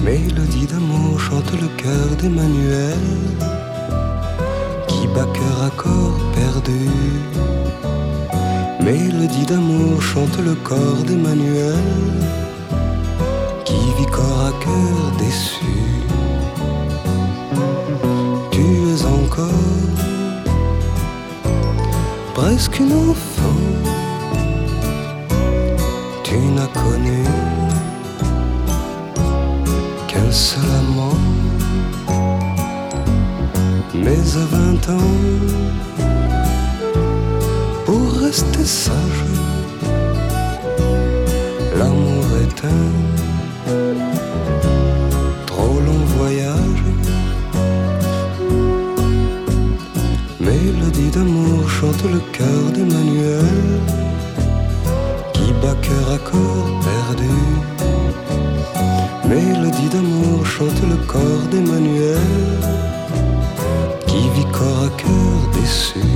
Mélodie d'amour chante le cœur d'Emmanuel, qui bat cœur à corps perdu. Mélodie d'amour chante le corps d'Emmanuel, qui vit corps à cœur déçu. Tu es encore presque une enfant, tu n'as connu qu'un seul amant. Mais à 20 ans, pour rester sage, l'amour est un trop long voyage. Mélodie d'amour chante le cœur d'Emmanuel, qui bat cœur à corps perdu. Mélodie d'amour chante le corps d'Emmanuel, qui vit corps à cœur déçu.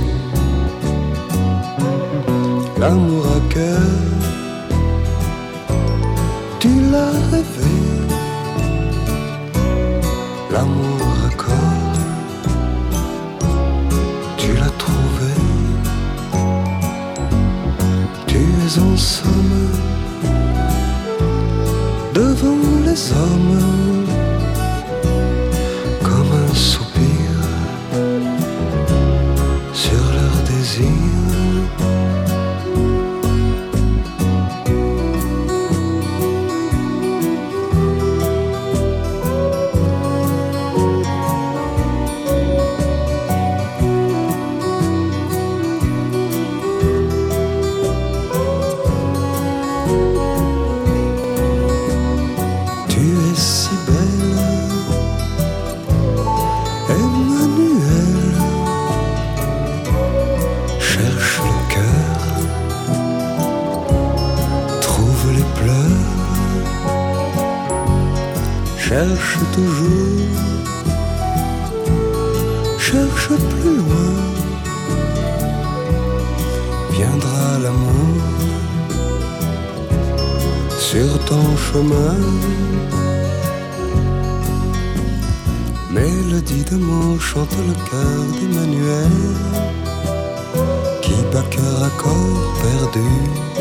L'amour à cœur, tu l'as rêvé. L'amour à corps, tu l'as trouvé. Tu es en somme devant les hommes comme un soupir sur leur désir. Cherche toujours, cherche plus loin, viendra l'amour sur ton chemin. Mélodie d'amour chante le cœur d'Emmanuel, qui bat cœur à corps perdu.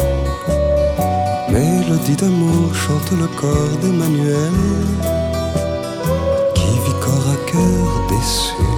Mélodie d'amour chante le corps d'Emmanuel, qui vit corps à cœur déçu.